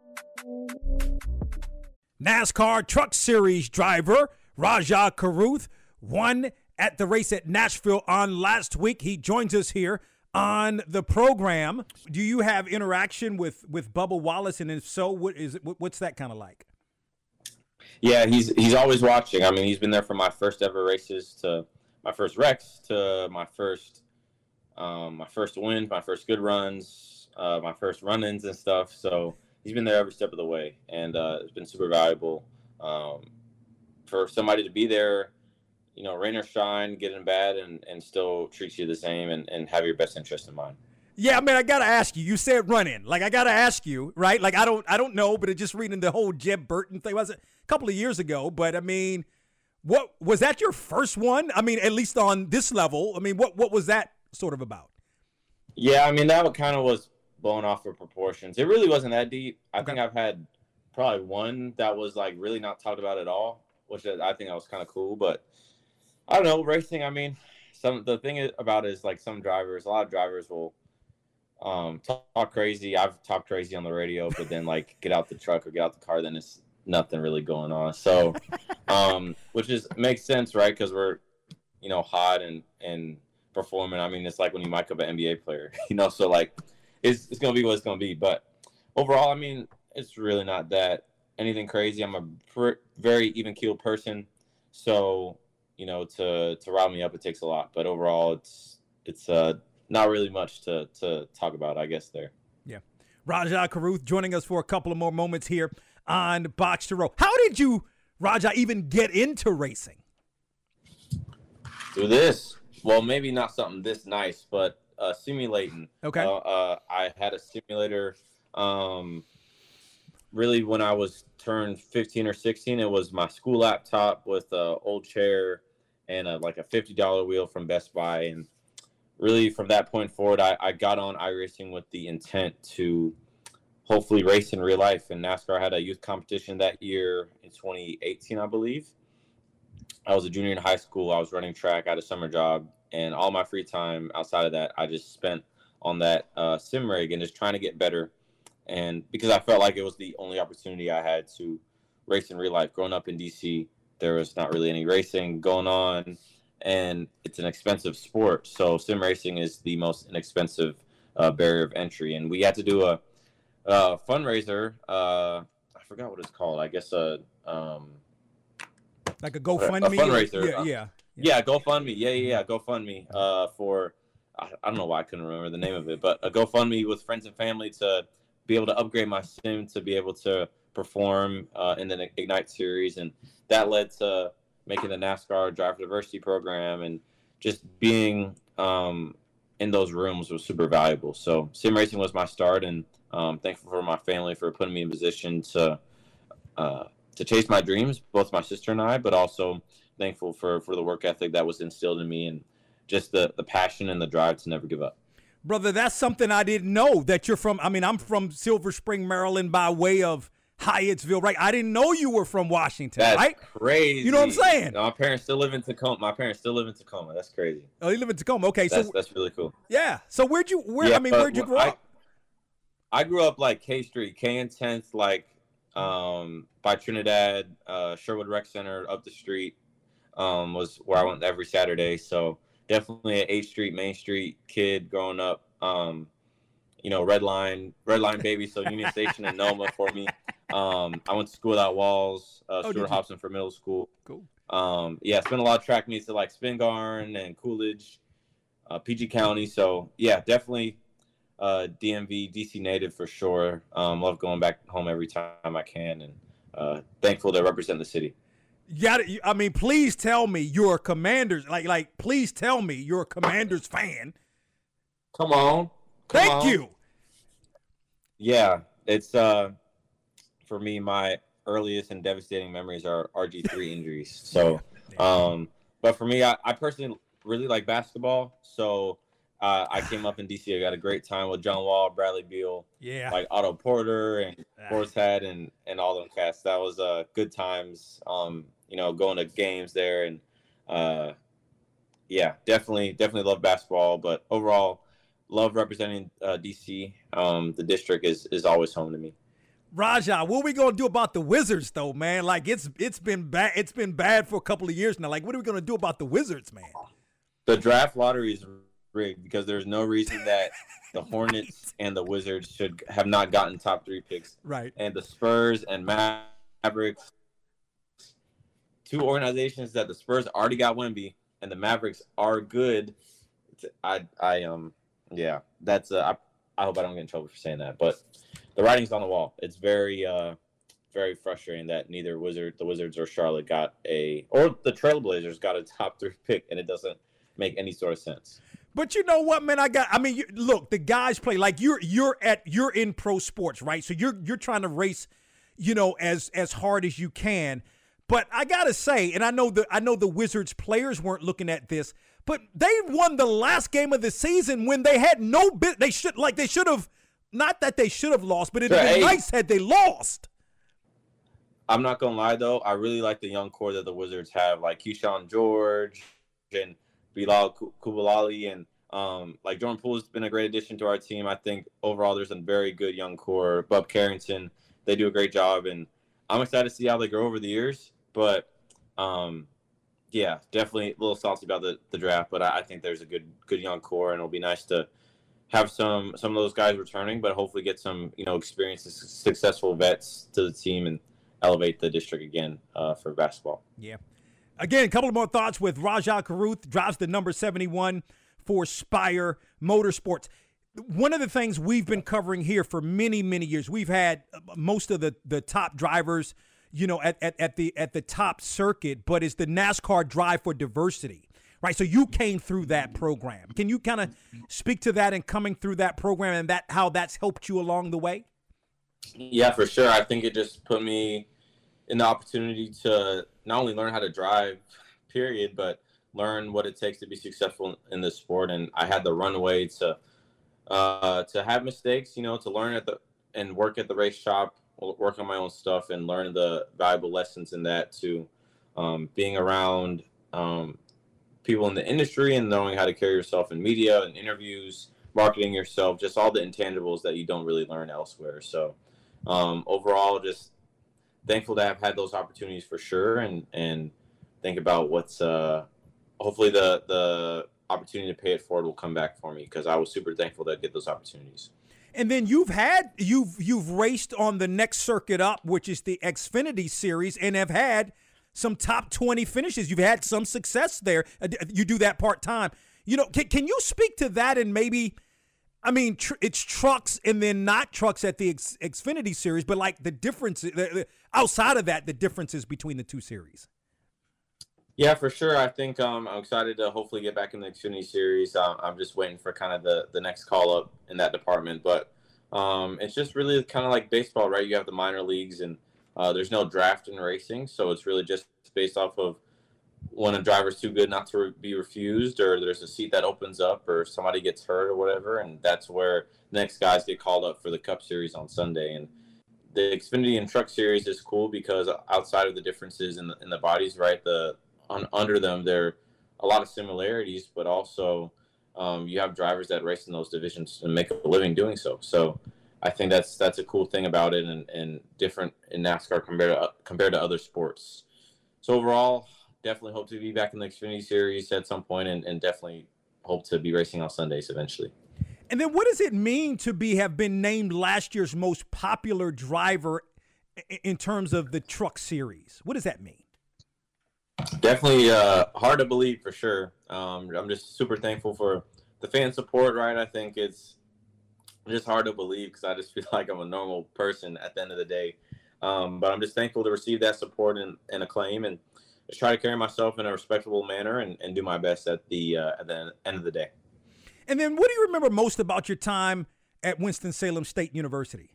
NASCAR Truck Series driver Rajah Caruth won at the race at Nashville on last week. He joins us here on the program. Do you have interaction with, with Bubba Wallace? And if so, what is it, what's that kind of like? Yeah, he's he's always watching. I mean, he's been there for my first ever races to my first wrecks to my first um, my first wins, my first good runs, uh, my first run-ins and stuff. So he's been there every step of the way, and uh, it's been super valuable um, for somebody to be there, you know, rain or shine, good and bad, and, and still treats you the same and, and have your best interest in mind. Yeah, I mean, I got to ask you. You said run in. Like, I got to ask you, right? Like, I don't I don't know, but it just reading the whole Jeb Burton thing was a couple of years ago. But, I mean, what was that your first one? I mean, at least on this level. I mean, what, what was that sort of about? Yeah, I mean, that kind of was blown off of proportions. It really wasn't that deep. I think I've had probably one that was, like, really not talked about at all, which I think that was kind of cool. But, I don't know, racing, I mean, some the thing about it is, like, some drivers, a lot of drivers will – Um, talk, talk crazy. I've talked crazy on the radio, but then like get out the truck or get out the car, then it's nothing really going on. So, um, which is makes sense, right? Because we're, you know, hot and and performing. I mean, it's like when you mic up an N B A player, you know. So like, it's it's gonna be what it's gonna be. But overall, I mean, it's really not that anything crazy. I'm a pr- very even keeled person, so you know, to to rile me up, it takes a lot. But overall, it's it's uh. Not really much to, to talk about, I guess, there. Yeah. Rajah Caruth joining us for a couple of more moments here on Box to Row. How did you, Rajah, even get into racing? Through this. Well, maybe not something this nice, but uh, simulating. Okay. Uh, uh, I had a simulator. Um, really when I was turned fifteen or sixteen, it was my school laptop with a old chair and a, like a fifty dollar wheel from Best Buy. And really from that point forward, I, I got on iRacing with the intent to hopefully race in real life. And NASCAR had a youth competition that year in twenty eighteen, I believe. I was a junior in high school. I was running track. I had a summer job. And all my free time outside of that, I just spent on that uh, sim rig and just trying to get better. And because I felt like it was the only opportunity I had to race in real life. Growing up in D C, there was not really any racing going on, and it's an expensive sport. So sim racing is the most inexpensive uh, barrier of entry. And we had to do a, a fundraiser. Uh, I forgot what it's called. I guess a um, like a GoFundMe. A fundraiser. Yeah, yeah. Yeah, GoFundMe. Yeah, yeah, yeah. GoFundMe uh, for, I, I don't know why I couldn't remember the name of it, but a GoFundMe with friends and family to be able to upgrade my sim to be able to perform uh, in the Ignite series. And that led to making the NASCAR Driver Diversity program, and just being um, in those rooms was super valuable. So sim racing was my start, and um, thankful for my family for putting me in position to uh, to chase my dreams, both my sister and I, but also thankful for, for the work ethic that was instilled in me, and just the, the passion and the drive to never give up. Brother, that's something I didn't know, that you're from. I mean, I'm from Silver Spring, Maryland, by way of Hyattsville, right? I didn't know you were from Washington, That's right? crazy. You know what I'm saying? No, my parents still live in Tacoma. My parents still live in Tacoma. That's crazy. Oh, you live in Tacoma. Okay, that's, so that's really cool. Yeah. So where'd you? Where? Yeah, I mean, where'd you grow I, up? I grew up like K Street, K and tenth, like um, by Trinidad, uh, Sherwood Rec Center up the street um, was where I went every Saturday. So definitely an eighth Street, Main Street kid growing up. Um, you know, Red Line, Red Line baby. So Union Station and Noma for me. Um, I went to school without walls, uh, Oh, Stuart did you? Hobson for middle school. Cool. Um, yeah, spent a lot of track meets at like Spingarn and Coolidge, uh, P G County. So yeah, definitely uh, D M V, D C native for sure. Um, love going back home every time I can, and uh, thankful to represent the city. You got I mean, please tell me you're a Commanders. Like, like, please tell me you're a Commanders fan. Come on. Come Thank on. you. Yeah, it's uh, for me, my earliest and devastating memories are R G three injuries. So, um, but for me, I, I personally really like basketball. So uh, I came up in D C. I got a great time with John Wall, Bradley Beal, Yeah. like Otto Porter and Forrest Head and and all them cats. That was uh, good times. Um, you know, going to games there, and uh, yeah, definitely, definitely love basketball. But overall, love representing uh, D C. Um, the district is is always home to me. Raja, what are we gonna do about the Wizards, though, man? Like, it's it's been bad. It's been bad for a couple of years now. Like, what are we gonna do about the Wizards, man? The draft lottery is rigged because there's no reason that the Hornets and the Wizards should have not gotten top three picks. Right. And the Spurs and Mavericks, two organizations that the Spurs already got Wemby and the Mavericks are good. I I um yeah, that's uh, I I hope I don't get in trouble for saying that, but the writing's on the wall. It's very uh very frustrating that neither Wizard the Wizards or Charlotte got a or the Trailblazers got a top three pick, and it doesn't make any sort of sense. But you know what, man? I got. I mean, you, look, the guys play like you're. You're at. You're in pro sports, right? So you're. You're trying to race, you know, as as hard as you can. But I gotta say, and I know the. I know the Wizards players weren't looking at this, but they won the last game of the season when they had no bit. They should like. They should have. Not that they should have lost, but it'd have been Hey. nice had they lost. I'm not gonna lie though, I really like the young core that the Wizards have, like Keyshawn George and Bilal Kubalali, and um, like Jordan Poole's been a great addition to our team. I think overall there's a very good young core. Bub Carrington, they do a great job, and I'm excited to see how they grow over the years. But um, yeah, definitely a little salty about the, the draft, but I, I think there's a good good young core, and it'll be nice to have some some of those guys returning, but hopefully get some you know experienced, successful vets to the team and elevate the district again uh, for basketball. Yeah. Again, a couple of more thoughts with Raja Karuth, drives the number seventy-one for Spire Motorsports. One of the things we've been covering here for many, many years, we've had most of the, the top drivers, you know, at, at, at the at the top circuit, but it's the NASCAR Drive for Diversity, right? So you came through that program. Can you kind of speak to that and coming through that program and that how that's helped you along the way? Yeah, for sure. I think it just put me in the opportunity to not only learn how to drive, period, but learn what it takes to be successful in this sport. And I had the runway to uh, to have mistakes, you know, to learn at the and work at the race shop, work on my own stuff, and learn the valuable lessons in that. To um, being around um, people in the industry and knowing how to carry yourself in media and interviews, marketing yourself, just all the intangibles that you don't really learn elsewhere. So um, overall, just thankful to have had those opportunities for sure, and and think about what's uh, hopefully the the opportunity to pay it forward will come back for me, because I was super thankful to get those opportunities. And then you've had you've you've raced on the next circuit up, which is the Xfinity Series, and have had some top twenty finishes. You've had some success there. You do that part time. You know, can can you speak to that? And maybe, I mean, tr- it's trucks and then not trucks at the X- Xfinity Series, but like the difference the, the, outside of that, the differences between the two series. Yeah, for sure. I think um, I'm excited to hopefully get back in the Xfinity Series. Um, I'm just waiting for kind of the, the next call up in that department. But um, it's just really kind of like baseball, right? You have the minor leagues, and uh, there's no draft in racing. So it's really just based off of when a driver's too good not to re- be refused, or there's a seat that opens up, or somebody gets hurt or whatever. And that's where the next guys get called up for the Cup Series on Sunday. And the Xfinity and Truck Series is cool because outside of the differences in the, in the bodies, right, the On, under them, there are a lot of similarities, but also um, you have drivers that race in those divisions and make a living doing so. So I think that's that's a cool thing about it, and, and different in NASCAR compared to compared to other sports. So overall, definitely hope to be back in the Xfinity Series at some point, and, and definitely hope to be racing on Sundays eventually. And then what does it mean to be have been named last year's most popular driver in terms of the Truck Series? What does that mean? Definitely uh, hard to believe, for sure. Um, I'm just super thankful for the fan support, right? I think it's just hard to believe because I just feel like I'm a normal person at the end of the day. Um, but I'm just thankful to receive that support and, and acclaim, and just try to carry myself in a respectable manner and, and do my best at the uh, at the end of the day. And then what do you remember most about your time at Winston-Salem State University?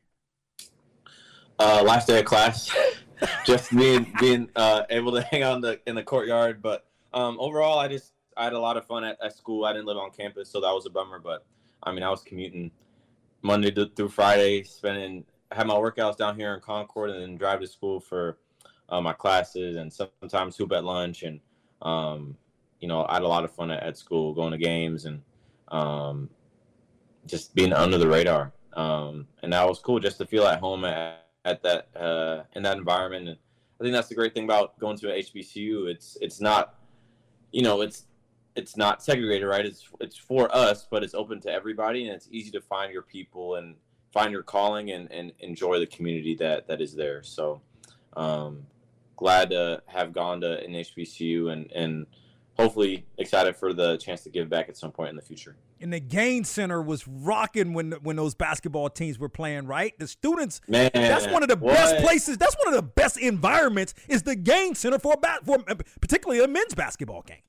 Uh, last day of class. Just being being uh, able to hang out in the in the courtyard, but um, overall, I just I had a lot of fun at, at school. I didn't live on campus, so that was a bummer. But I mean, I was commuting Monday to, through Friday, spending had my workouts down here in Concord, and then drive to school for uh, my classes, and sometimes hoop at lunch. And um, you know, I had a lot of fun at, at school, going to games, and um, just being under the radar. Um, and that was cool, just to feel at home at. at that uh, in that environment. And I think that's the great thing about going to an H B C U. It's it's not, you know, it's it's not segregated, right? It's it's for us, but it's open to everybody, and it's easy to find your people and find your calling and, and enjoy the community that, that is there. So um, glad to have gone to an H B C U, and, and hopefully excited for the chance to give back at some point in the future. And the Gain Center was rocking when when those basketball teams were playing, right? The students, Man, that's one of the what? best places. That's one of the best environments is the Gain Center for, ba- for particularly a men's basketball game.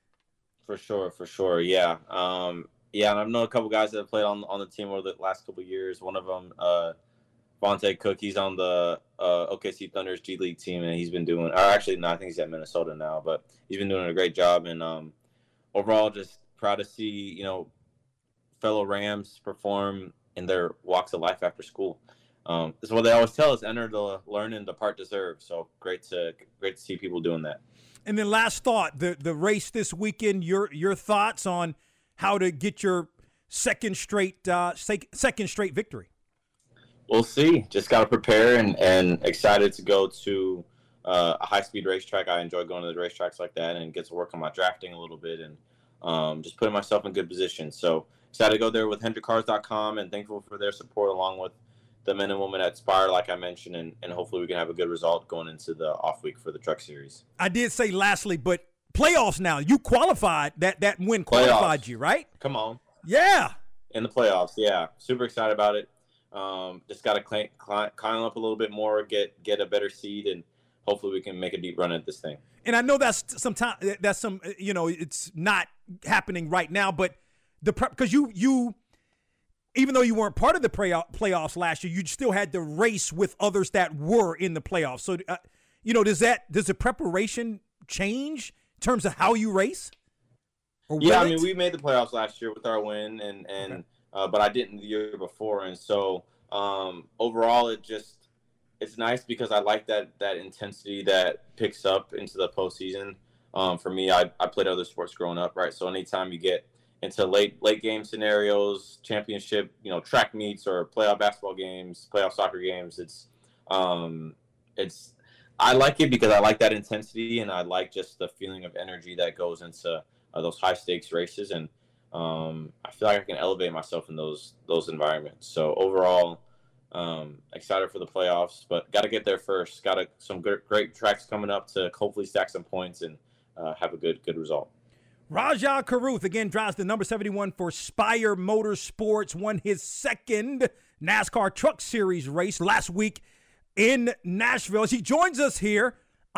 For sure, for sure, yeah. Um, yeah, and I've known a couple guys that have played on on the team over the last couple of years. One of them, uh, Vontae Cook, he's on the uh, O K C Thunder's G League team, and he's been doing – or actually, no, I think he's at Minnesota now, but he's been doing a great job. And um, overall, just proud to see, you know, fellow Rams perform in their walks of life after school. Um, that's what they always tell us: enter to learn and depart to serve. So great to great to see people doing that. And then last thought, the the race this weekend. Your your thoughts on how to get your second straight uh, second straight victory. We'll see. Just got to prepare, and, and excited to go to uh, a high speed racetrack. I enjoy going to the racetracks like that, and get to work on my drafting a little bit, and um, just putting myself in good position. So excited to go there with Hendrick Cars dot com, and thankful for their support, along with the men and women at Spire, like I mentioned, and, and hopefully we can have a good result going into the off week for the Truck Series. I did say lastly, but playoffs now. You qualified. That that win qualified playoffs. You, right? Come on. Yeah. In the playoffs, yeah. Super excited about it. Um, just got to climb, climb, climb up a little bit more, get get a better seed, and hopefully we can make a deep run at this thing. And I know that's some time. That's some, you know, it's not happening right now, but the because you you even though you weren't part of the playoff, playoffs last year, you still had to race with others that were in the playoffs. So, uh, you know, does that does the preparation change in terms of how you race? Or yeah, I it? mean, we made the playoffs last year with our win, and and okay. uh, but I didn't the year before, and so um, overall, it just it's nice because I like that that intensity that picks up into the postseason. Um, for me, I I played other sports growing up, right? So anytime you get into late late game scenarios, championship, you know, track meets or playoff basketball games, playoff soccer games, it's um, it's I like it because I like that intensity and I like just the feeling of energy that goes into uh, those high stakes races, and um, I feel like I can elevate myself in those those environments. So overall, um, excited for the playoffs, but got to get there first. Got some good, great tracks coming up to hopefully stack some points and uh, have a good good result. Rajah Caruth, again, drives the number seventy-one for Spire Motorsports, won his second NASCAR Truck Series race last week in Nashville. As he joins us here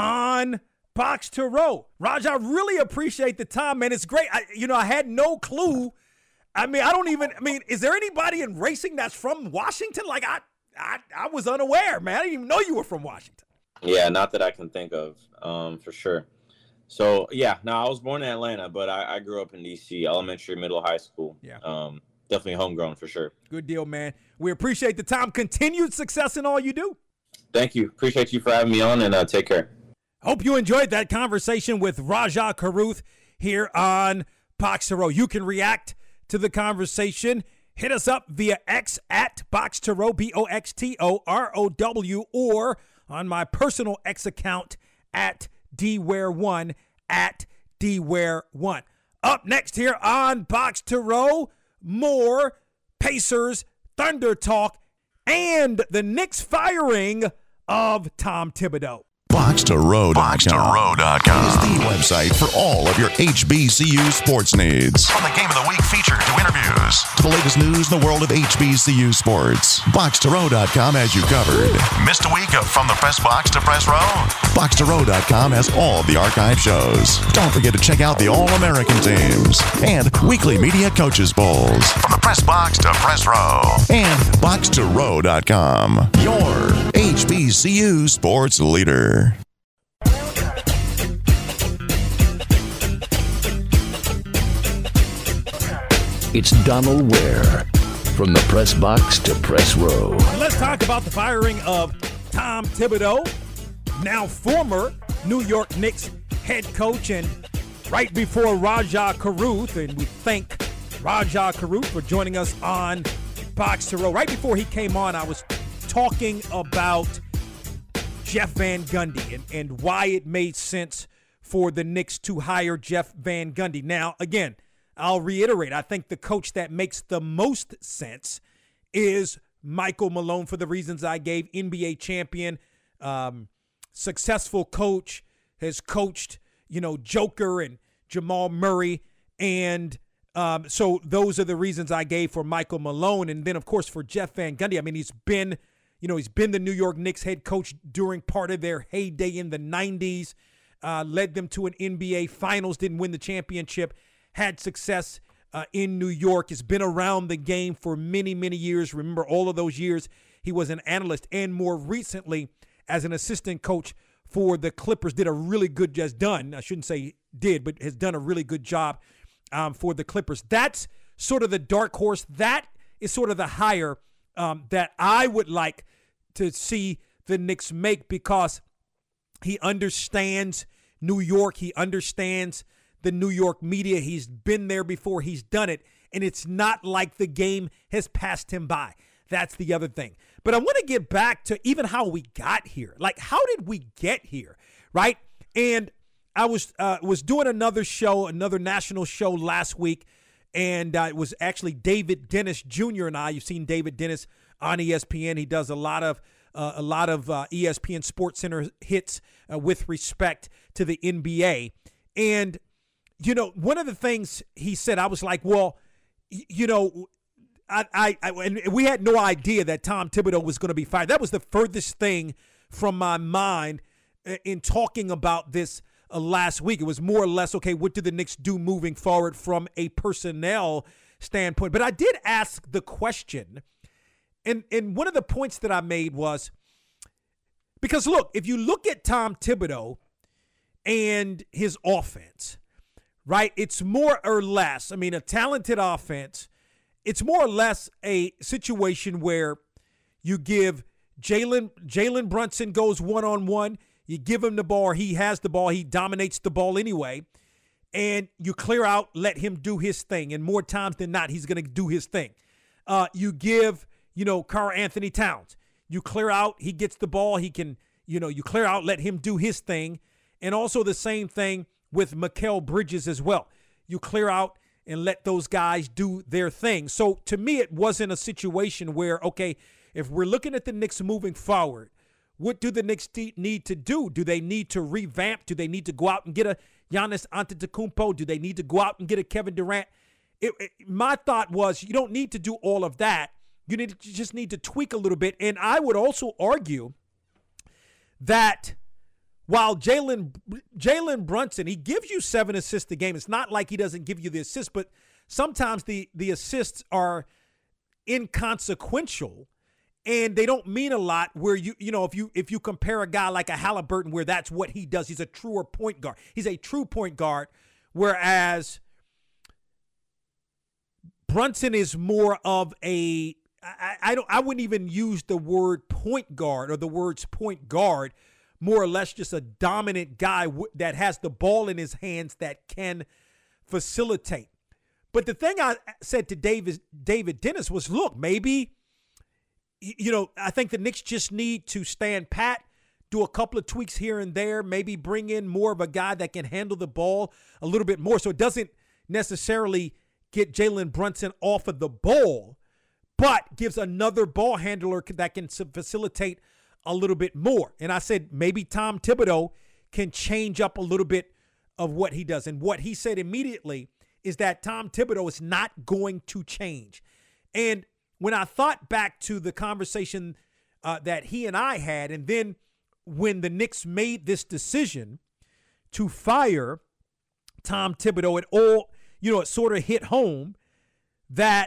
on Box to Row. Rajah, I really appreciate the time, man. It's great. I, you know, I had no clue. I mean, I don't even, I mean, is there anybody in racing that's from Washington? Like, I I, I was unaware, man. I didn't even know you were from Washington. Yeah, not that I can think of, um, for sure. So, yeah, no, I was born in Atlanta, but I, I grew up in D C, elementary, middle, high school. Yeah. Um, definitely homegrown for sure. Good deal, man. We appreciate the time. Continued success in all you do. Thank you. Appreciate you for having me on, and uh, take care. Hope you enjoyed that conversation with Rajah Caruth here on Box to Row. You can react to the conversation. Hit us up via X at Box to Row, B O X T O R O W, or on my personal X account at D Ware one, at D Ware one. Up next here on Box to Row, more Pacers, Thunder talk, and the Knicks firing of Tom Thibodeau. Box to Row dot com is the website for all of your H B C U sports needs. From the Game of the Week feature to interviews to the latest news in the world of H B C U sports, Box to Row dot com has you covered. Missed a week of From the Press Box to Press Row? Box to Row dot com has all the archive shows. Don't forget to check out the All-American teams and weekly media coaches polls. From the Press Box to Press Row and Box to Row dot com, your H B C U sports leader. It's Donald Ware from the Press Box to Press Row. Let's talk about the firing of Tom Thibodeau, now former New York Knicks head coach, and right before Rajah Caruth, and we thank Rajah Caruth for joining us on Box to Row. Right before he came on, I was talking about Jeff Van Gundy and, and why it made sense for the Knicks to hire Jeff Van Gundy. Now, again, I'll reiterate, I think the coach that makes the most sense is Michael Malone for the reasons I gave. N B A champion, um, successful coach, has coached, you know, Joker and Jamal Murray. And um, so those are the reasons I gave for Michael Malone. And then, of course, for Jeff Van Gundy, I mean, he's been, you know, he's been the New York Knicks head coach during part of their heyday in the nineties, uh, led them to an N B A finals, didn't win the championship, had success uh, in New York, has been around the game for many, many years. Remember, all of those years he was an analyst, and more recently as an assistant coach for the Clippers, did a really good, just done, I shouldn't say did, but has done a really good job um, for the Clippers. That's sort of the dark horse. That is sort of the hire um, that I would like to see the Knicks make, because he understands New York. He understands the New York media. He's been there before. He's done it. And it's not like the game has passed him by. That's the other thing. But I want to get back to even how we got here. Like, how did we get here, right? And I was uh, was doing another show, another national show last week, and uh, it was actually David Dennis Junior and I. You've seen David Dennis on E S P N. He does a lot of uh, a lot of uh, E S P N SportsCenter hits uh, with respect to the N B A. And you know, one of the things he said, I was like, well, you know, I, I, I and we had no idea that Tom Thibodeau was going to be fired. That was the furthest thing from my mind in talking about this uh, last week. It was more or less, okay, what do the Knicks do moving forward from a personnel standpoint. But I did ask the question, and, and one of the points that I made was, because look, if you look at Tom Thibodeau and his offense, right, it's more or less, I mean, a talented offense, it's more or less a situation where you give Jalen Jalen Brunson goes one-on-one, you give him the ball, he has the ball, he dominates the ball anyway, and you clear out, let him do his thing, and more times than not, he's going to do his thing. Uh, you give, you know, Karl Anthony Towns, you clear out, he gets the ball, he can, you know, you clear out, let him do his thing, and also the same thing with Mikal Bridges as well. You clear out and let those guys do their thing. So to me, it wasn't a situation where, okay, if we're looking at the Knicks moving forward, what do the Knicks need to do? Do they need to revamp? Do they need to go out and get a Giannis Antetokounmpo? Do they need to go out and get a Kevin Durant? It, it, my thought was you don't need to do all of that. You need to, you just need to tweak a little bit. And I would also argue that while Jalen Jalen Brunson, he gives you seven assists a game. It's not like he doesn't give you the assists, but sometimes the, the assists are inconsequential and they don't mean a lot where you, you know, if you if you compare a guy like a Halliburton where that's what he does, he's a truer point guard. He's a true point guard, whereas Brunson is more of a I, I don't I wouldn't even use the word point guard or the words point guard. More or less just a dominant guy w- that has the ball in his hands that can facilitate. But the thing I said to David, David Dennis was, look, maybe, you know, I think the Knicks just need to stand pat, do a couple of tweaks here and there, maybe bring in more of a guy that can handle the ball a little bit more. So it doesn't necessarily get Jalen Brunson off of the ball, but gives another ball handler that can facilitate a little bit more. And I said maybe Tom Thibodeau can change up a little bit of what he does. And what he said immediately is that Tom Thibodeau is not going to change. And when I thought back to the conversation uh, that he and I had, and then when the Knicks made this decision to fire Tom Thibodeau, it all, you know, it sort of hit home that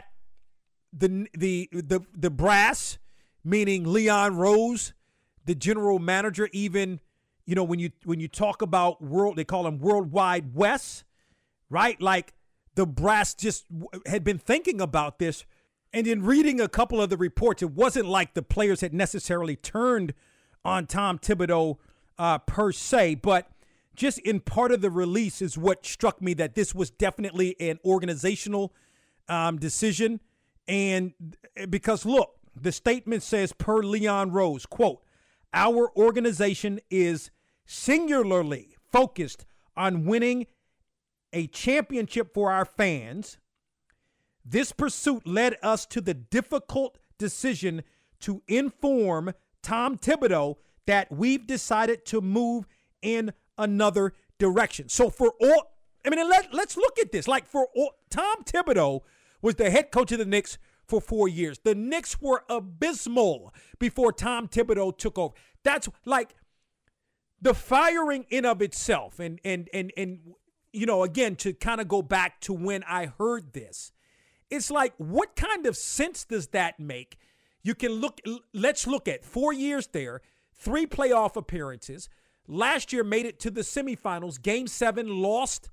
the the the the brass, meaning Leon Rose, the general manager, even, you know, when you when you talk about world, they call them Worldwide West, right? Like the brass just w- had been thinking about this. And in reading a couple of the reports, it wasn't like the players had necessarily turned on Tom Thibodeau uh, per se, but just in part of the release is what struck me, that this was definitely an organizational um, decision. And because, look, the statement says, per Leon Rose, quote, "Our organization is singularly focused on winning a championship for our fans. This pursuit led us to the difficult decision to inform Tom Thibodeau that we've decided to move in another direction." So for all, I mean, let, let's look at this. Like for all, Tom Thibodeau was the head coach of the Knicks for four years. The Knicks were abysmal before Tom Thibodeau took over. That's like the firing in of itself. And, and, and, and you know, again, to kind of go back to when I heard this, it's like, what kind of sense does that make? You can look, let's look at four years there, three playoff appearances. Last year made it to the semifinals. Game seven lost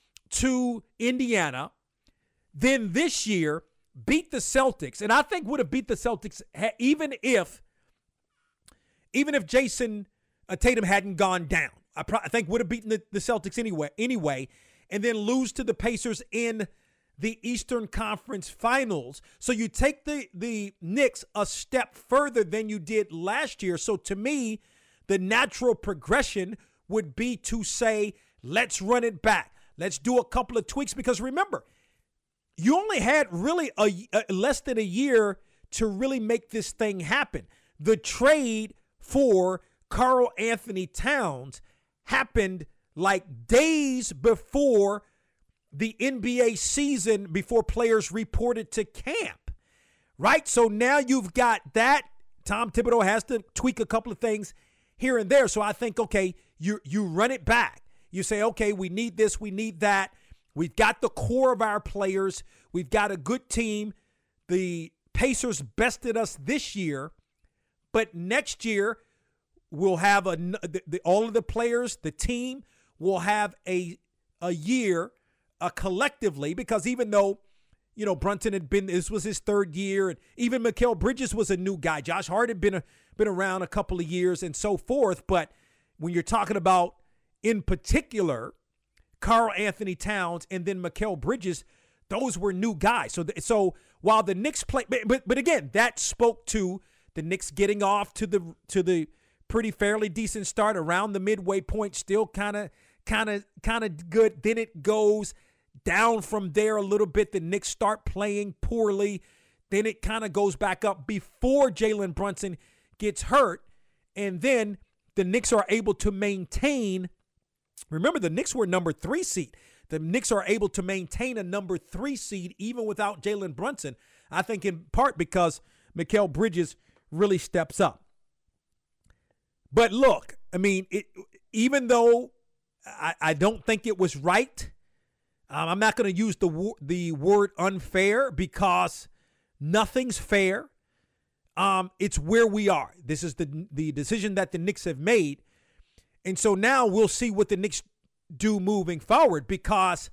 to Indiana. Then this year beat the Celtics, and I think would have beat the Celtics even if, even if Jason uh, Tatum hadn't gone down. I, pro- I think would have beaten the, the Celtics anyway. Anyway, and then lose to the Pacers in the Eastern Conference Finals. So you take the the Knicks a step further than you did last year. So to me, the natural progression would be to say, let's run it back. Let's do a couple of tweaks, because remember, you only had really a, a less than a year to really make this thing happen. The trade for Karl Anthony Towns happened like days before the N B A season, before players reported to camp, right? So now you've got that. Tom Thibodeau has to tweak a couple of things here and there. So I think, okay, you you run it back. You say, okay, we need this, we need that. We've got the core of our players. We've got a good team. The Pacers bested us this year, but next year we'll have a, the, the, all of the players, the team will have a a year uh, collectively, because even though, you know, Brunson had been, this was his third year, and even Mikal Bridges was a new guy. Josh Hart had been a, been around a couple of years and so forth. But when you're talking about, in particular, Karl Anthony Towns and then Mikal Bridges, those were new guys. So, the, so while the Knicks play, but, but but again, that spoke to the Knicks getting off to the to the pretty fairly decent start around the midway point, still kind of kind of kind of good. Then it goes down from there a little bit. The Knicks start playing poorly. Then it kind of goes back up before Jalen Brunson gets hurt, and then the Knicks are able to maintain. Remember, the Knicks were number three seed. The Knicks are able to maintain a number three seed even without Jalen Brunson, I think in part because Mikal Bridges really steps up. But look, I mean, it, even though I, I don't think it was right, um, I'm not going to use the, the word unfair because nothing's fair. Um, it's where we are. This is the the decision that the Knicks have made. And so now we'll see what the Knicks do moving forward, because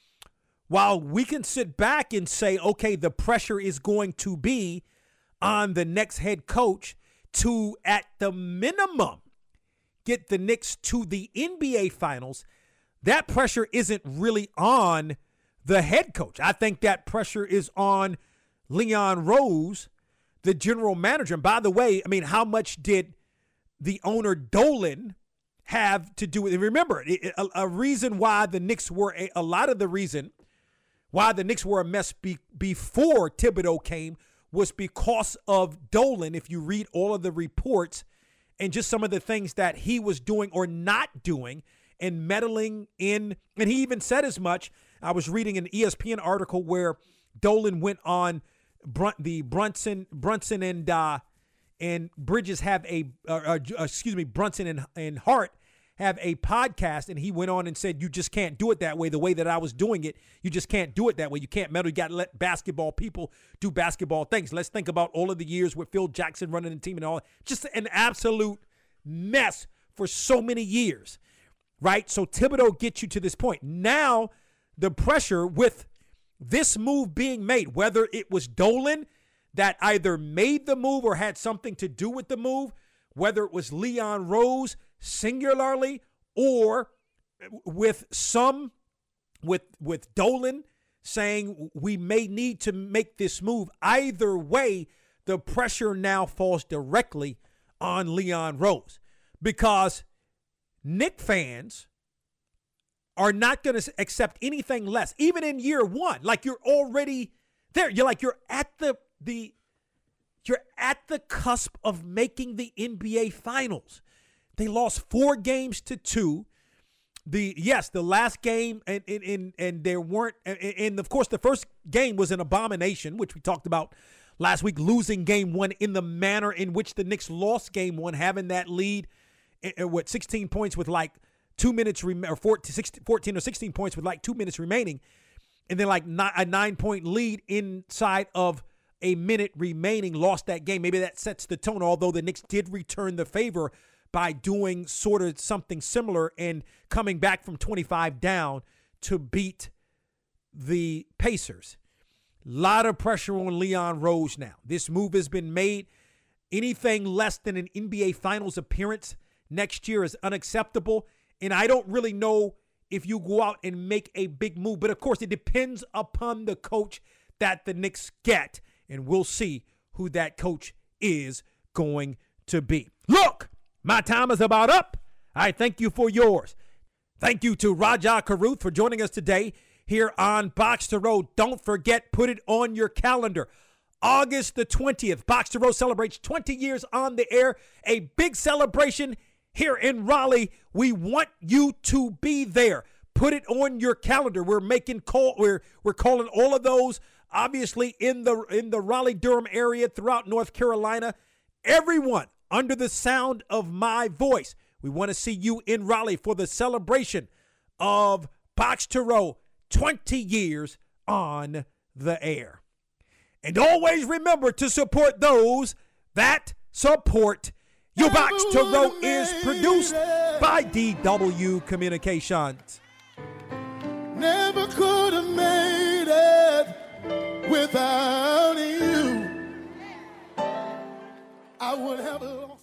while we can sit back and say, okay, the pressure is going to be on the next head coach to, at the minimum, get the Knicks to the N B A Finals, that pressure isn't really on the head coach. I think that pressure is on Leon Rose, the general manager. And by the way, I mean, how much did the owner Dolan have to do with it? Remember, a, a reason why the Knicks were a, a lot of the reason why the Knicks were a mess be, before Thibodeau came was because of Dolan. If you read all of the reports and just some of the things that he was doing or not doing and meddling in, and he even said as much. I was reading an E S P N article where Dolan went on Brun, the Brunson, Brunson and uh, and Bridges have a, uh, uh, excuse me, Brunson and, and Hart have a podcast, and he went on and said, you just can't do it that way, the way that I was doing it. You just can't do it that way. You can't meddle. You got to let basketball people do basketball things. Let's think about all of the years with Phil Jackson running the team and all. Just an absolute mess for so many years, right? So Thibodeau gets you to this point. Now the pressure with this move being made, whether it was Dolan that either made the move or had something to do with the move, whether it was Leon Rose singularly or with some, with with Dolan saying we may need to make this move. Either way, the pressure now falls directly on Leon Rose, because Knick fans are not going to accept anything less, even in year one. Like, you're already there. You're like, you're at the the you're at the cusp of making the N B A Finals. They lost four games to two. The yes, the last game, and and and, and there weren't, and, and of course the first game was an abomination, which we talked about last week, losing game one in the manner in which the Knicks lost game one, having that lead, what, sixteen points with like two minutes, rem- or fourteen, sixteen, fourteen or sixteen points with like two minutes remaining, and then like ni- a nine-point lead inside of a minute remaining, lost that game. Maybe that sets the tone, although the Knicks did return the favor by doing sort of something similar and coming back from twenty-five down to beat the Pacers. A lot of pressure on Leon Rose now. This move has been made. Anything less than an N B A Finals appearance next year is unacceptable. And I don't really know if you go out and make a big move. But, of course, it depends upon the coach that the Knicks get. And we'll see who that coach is going to be. Look, my time is about up. I thank you for yours. Thank you to Raja Karuth for joining us today here on Box to Row. Don't forget, put it on your calendar. August the twentieth, Box to Row celebrates twenty years on the air. A big celebration here in Raleigh. We want you to be there. Put it on your calendar. We're making call. We're we're calling all of those, obviously, in the in the Raleigh-Durham area, throughout North Carolina. Everyone under the sound of my voice, we want to see you in Raleigh for the celebration of Box to Row twenty years on the air. And always remember to support those that support you. Box to Row is produced by D W Communications. Never could have made it without you. I would have lost.